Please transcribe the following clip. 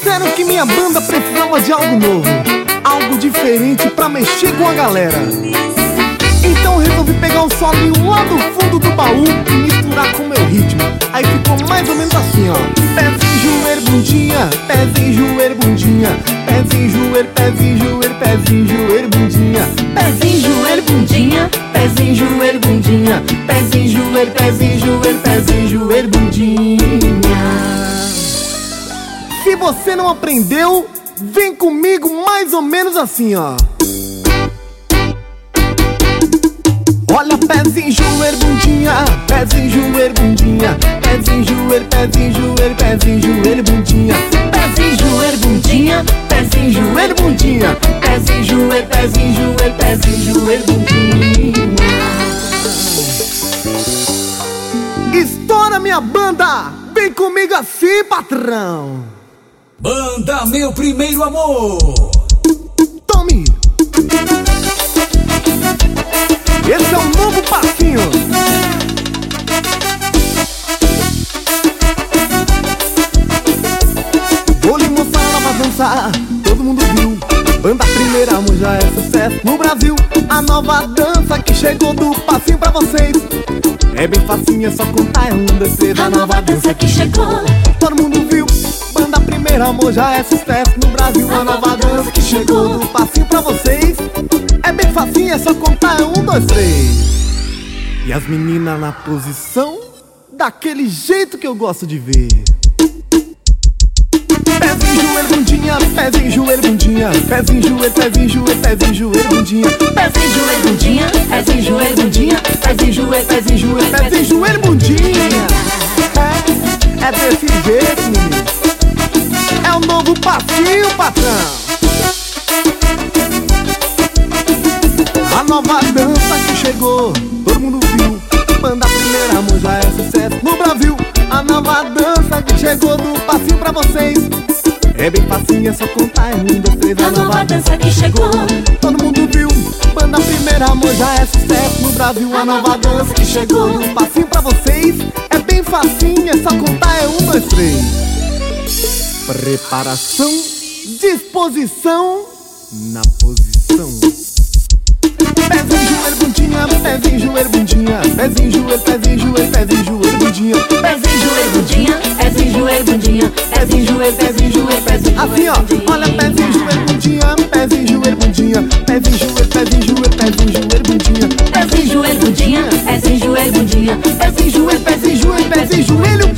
Disseram que minha banda precisava de algo novo, algo diferente pra mexer com a galera. Então resolvi pegar um solinho lá do fundo do baú e misturar com meu ritmo. Aí ficou mais ou menos assim, ó: pezinho, joelho, bundinha, pezinho, joelho, bundinha, pezinho, joelho, pezinho, joelho, pezinho, joelho, bundinha, pezinho, joelho, bundinha, pezinho, joelho, bundinha, pezinho, joelho, pezinho, joelho, pezinho, joelho, bundinha. Se você não aprendeu, vem comigo mais ou menos assim, ó. Olha, pezinho, joelho, bundinha, pezinho, joelho, bundinha, pezinho, joelho, pezinho, joelho, pezinho, joelho, bundinha, pezinho, joelho, bundinha, pezinho, joelho, bundinha, pezinho, joelho, pezinho, joelho, pezinho, joelho, bundinha. Estoura minha banda, vem comigo assim, patrão. Banda Meu Primeiro Amor. Tome. Esse é um novo passinho. Vou lhe mostrar, ela vai dançar, todo mundo viu. Banda Primeiro Amor já é sucesso no Brasil. A nova dança que chegou do passinho pra vocês. É bem facinho, é só contar, é 1, 2, 3. A nova dança que chegou, todo mundo viu. Banda Primeiro Amor já é sucesso no Brasil. A nova dança que chegou do passinho pra vocês. É bem facinho, é só contar, é 1, 2, 3. E as meninas na posição, daquele jeito que eu gosto de ver. Pezinho, joelho, bundinha, pezinho, joelho, bundinha, pezinho, joelho, pezinho, joelho, pezinho, joelho, bundinha, pezinho, joelho, bundinha, pezinho, joelho, bundinha, pezinho, joelho, pezinho, joelho, pezinho, joelho, bundinha. É desse jeito, menino. É o novo passinho, patrão. A nova dança que chegou, todo mundo viu. Banda Primeiro Amor já é sucesso no Brasil. A nova dança que chegou do passinho pra vocês. É bem facinho, é só contar, é 1, 2, 3. A nova dança que chegou, todo mundo viu. Banda Primeiro Amor já é sucesso no Brasil. A nova dança que chegou do passinho pra vocês. É bem facinho, é só contar, é 1, 2, 3. Preparação, disposição, na posição. Pezinho, joelho, bundinha, pezinho, joelho, bundinha, pezinho, joelho, pezinho, joelho, pezinho, joelho, bundinha, pezinho, joelho, bundinha, pezinho, joelho, bundinha, pezinho, joelho, pezinho, joelho, pezinho. Assim, ó, olha, pezinho, joelho, bundinha, pezinho, joelho, bundinha, pezinho, joelho, pezinho, joelho, pezinho, joelho, bundinha, pezinho, joelho, bundinha, pezinho, joelho, bundinha, pezinho, joelho, pezinho, joelho, pezinho, joelho,